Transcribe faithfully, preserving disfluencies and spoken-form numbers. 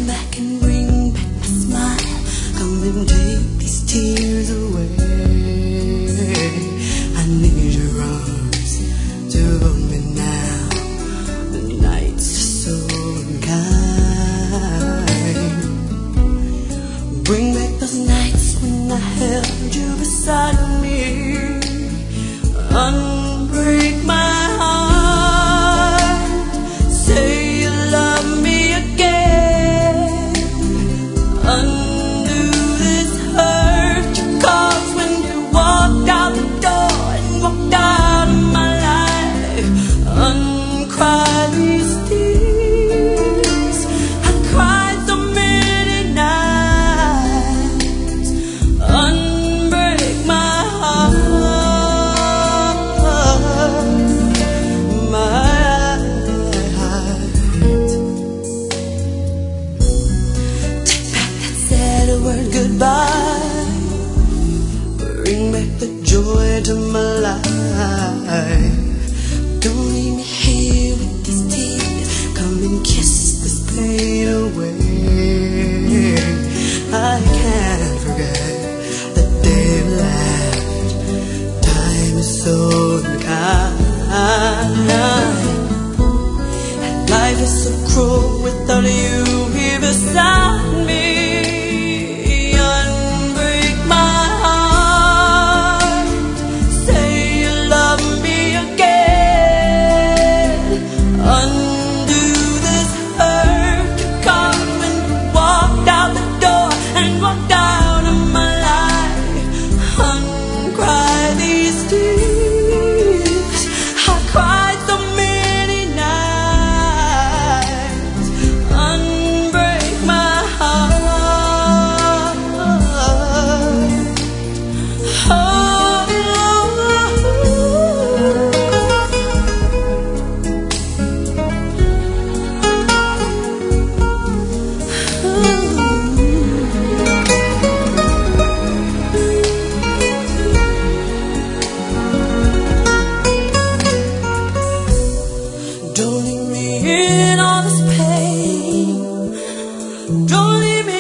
Come back and bring back my smile. Come and take these tears away. I need your arms to hold me now. The nights are so unkind. Bring back those nights when I held you beside me. Unbreak my heart. Say you love me again. Undo this hurt you caused when you walked out the door and walked out of my life. Uncry these tears I cried so many nights. Unbreak my heart. Word goodbye. Bring back the joy to my life. Don't leave me here with these tears. Come and kiss this pain away. I can't forget the day we laughed. Time is so unkind, and life is so cruel without you here beside me. In all this pain, don't leave me